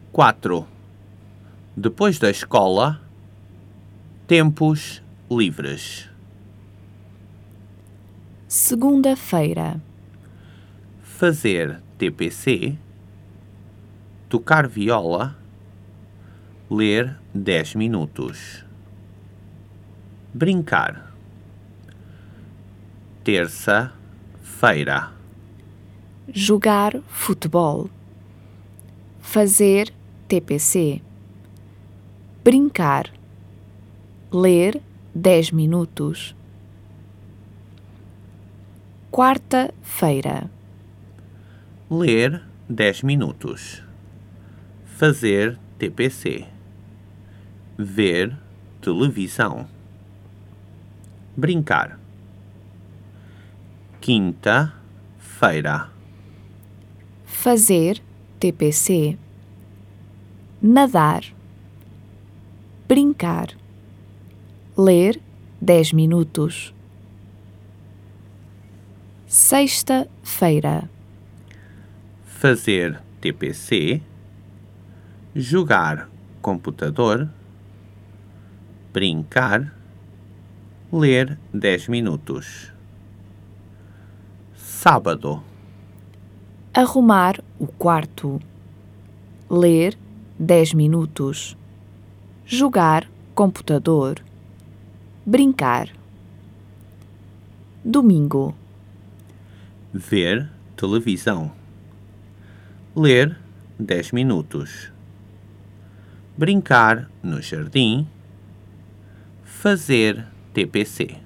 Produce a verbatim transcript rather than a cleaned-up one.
quatro. Depois da escola, tempos livres. Segunda-feira. Fazer T P C, tocar viola, ler dez minutos. Brincar. Terça-feira. Jogar futebol. Fazer T P C. Brincar. Ler dez minutos. Quarta-feira. Ler dez minutos. Fazer T P C. Ver televisão. Brincar. Quinta-feira. Fazer T P C. Nadar. Brincar. Ler dez minutos. Sexta-feira. Fazer T P C. Jogar computador. Brincar. Ler dez minutos. Sábado. Arrumar o quarto. Ler dez minutos. Jogar computador. Brincar. Domingo. Ver televisão. Ler dez minutos. Brincar no jardim. Fazer T P C.